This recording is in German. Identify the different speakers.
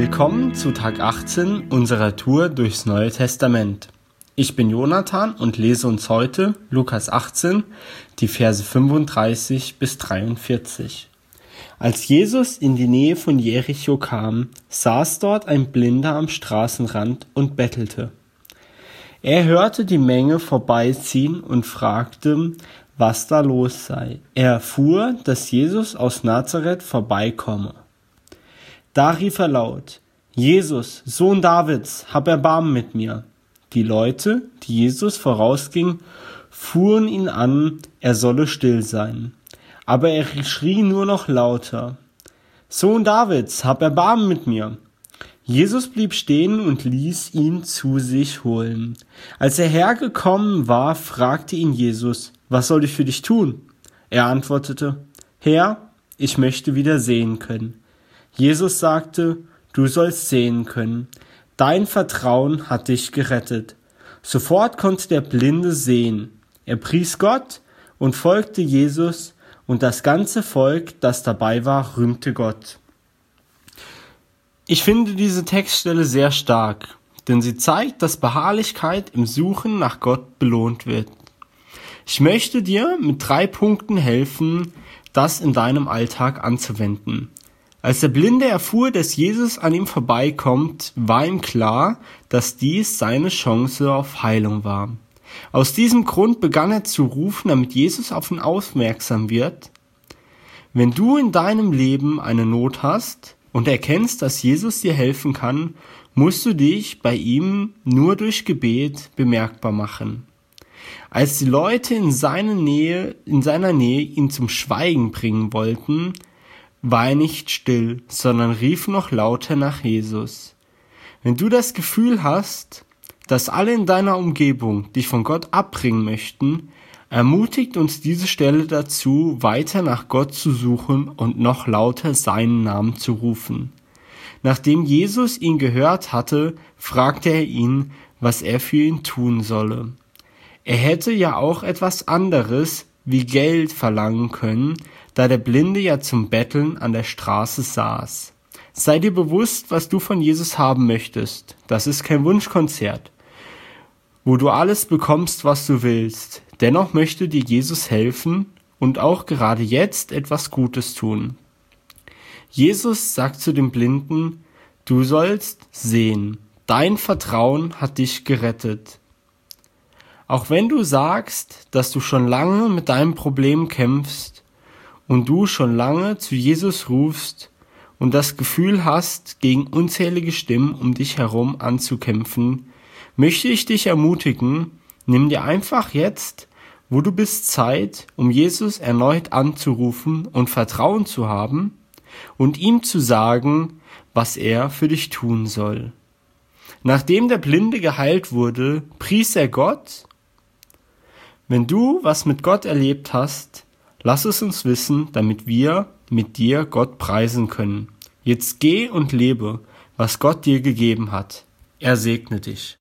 Speaker 1: Willkommen zu Tag 18 unserer Tour durchs Neue Testament. Ich bin Jonathan und lese uns heute Lukas 18, die Verse 35 bis 43. Als Jesus in die Nähe von Jericho kam, saß dort ein Blinder am Straßenrand und bettelte. Er hörte die Menge vorbeiziehen und fragte, was da los sei. Er erfuhr, dass Jesus aus Nazareth vorbeikomme. Da rief er laut: Jesus, Sohn Davids, hab Erbarmen mit mir. Die Leute, die Jesus vorausgingen, fuhren ihn an, er solle still sein. Aber er schrie nur noch lauter: Sohn Davids, hab Erbarmen mit mir. Jesus blieb stehen und ließ ihn zu sich holen. Als er hergekommen war, fragte ihn Jesus: Was soll ich für dich tun? Er antwortete: Herr, ich möchte wieder sehen können. Jesus sagte: Du sollst sehen können. Dein Vertrauen hat dich gerettet. Sofort konnte der Blinde sehen. Er pries Gott und folgte Jesus, und das ganze Volk, das dabei war, rühmte Gott. Ich finde diese Textstelle sehr stark, denn sie zeigt, dass Beharrlichkeit im Suchen nach Gott belohnt wird. Ich möchte dir mit 3 Punkten helfen, das in deinem Alltag anzuwenden. Als der Blinde erfuhr, dass Jesus an ihm vorbeikommt, war ihm klar, dass dies seine Chance auf Heilung war. Aus diesem Grund begann er zu rufen, damit Jesus auf ihn aufmerksam wird. Wenn du in deinem Leben eine Not hast und erkennst, dass Jesus dir helfen kann, musst du dich bei ihm nur durch Gebet bemerkbar machen. Als die Leute in seiner Nähe ihn zum Schweigen bringen wollten, war er nicht still, sondern rief noch lauter nach Jesus. Wenn du das Gefühl hast, dass alle in deiner Umgebung dich von Gott abbringen möchten, ermutigt uns diese Stelle dazu, weiter nach Gott zu suchen und noch lauter seinen Namen zu rufen. Nachdem Jesus ihn gehört hatte, fragte er ihn, was er für ihn tun solle. Er hätte ja auch etwas anderes wie Geld verlangen können, da der Blinde ja zum Betteln an der Straße saß. Sei dir bewusst, was du von Jesus haben möchtest. Das ist kein Wunschkonzert, wo du alles bekommst, was du willst. Dennoch möchte dir Jesus helfen und auch gerade jetzt etwas Gutes tun. Jesus sagt zu dem Blinden: Du sollst sehen. Dein Vertrauen hat dich gerettet. Auch wenn du sagst, dass du schon lange mit deinem Problem kämpfst und du schon lange zu Jesus rufst und das Gefühl hast, gegen unzählige Stimmen um dich herum anzukämpfen, möchte ich dich ermutigen, nimm dir einfach jetzt, wo du bist, Zeit, um Jesus erneut anzurufen und Vertrauen zu haben und ihm zu sagen, was er für dich tun soll. Nachdem der Blinde geheilt wurde, pries er Gott. Wenn du was mit Gott erlebt hast, lass es uns wissen, damit wir mit dir Gott preisen können. Jetzt geh und lebe, was Gott dir gegeben hat. Er segne dich.